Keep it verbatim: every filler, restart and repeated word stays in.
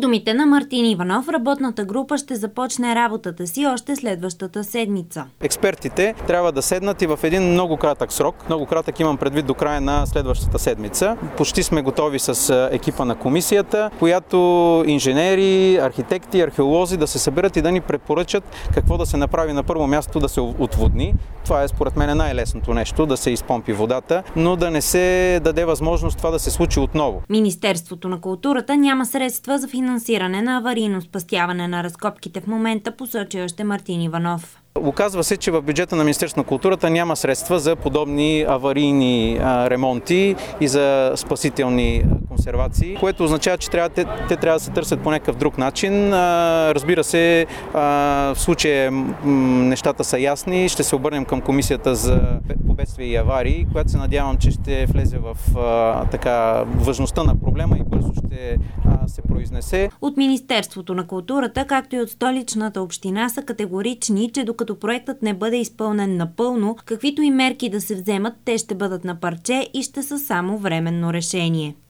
думите на Мартин Иванов, работната група ще започне работата си още следващата седмица. Експертите трябва да седнат и в един много кратък срок, много кратък имам предвид до края на следващата седмица. Почти сме готови с екипа на комисията, която инженери, архитекти, археолози да се съберат и да ни препоръчат какво да се направи. На първо място да се отводни. Това е според мен най-лесното нещо, да се изпомпи водата, но да не се даде възможност това да се случи отново. Министерството на културата няма средства за финансиране на аварийно спастяване на разкопките в момента, посочи още Мартин Иванов. Оказва се, че в бюджета на Министерството на културата няма средства за подобни аварийни а, ремонти и за спасителни консервации, което означава, че трябва, те, те трябва да се търсят по някакъв друг начин. А, разбира се, а, в случая м, нещата са ясни. Ще се обърнем към Комисията за бедствия и аварии, която се надявам, че ще влезе в а, така, важността на проблема и бързо ще а, се произнесе. От Министерството на културата, както и от Столичната община, са категорични, че докато проектът не бъде изпълнен напълно, каквито и мерки да се вземат, те ще бъдат на парче и ще са само временно решение.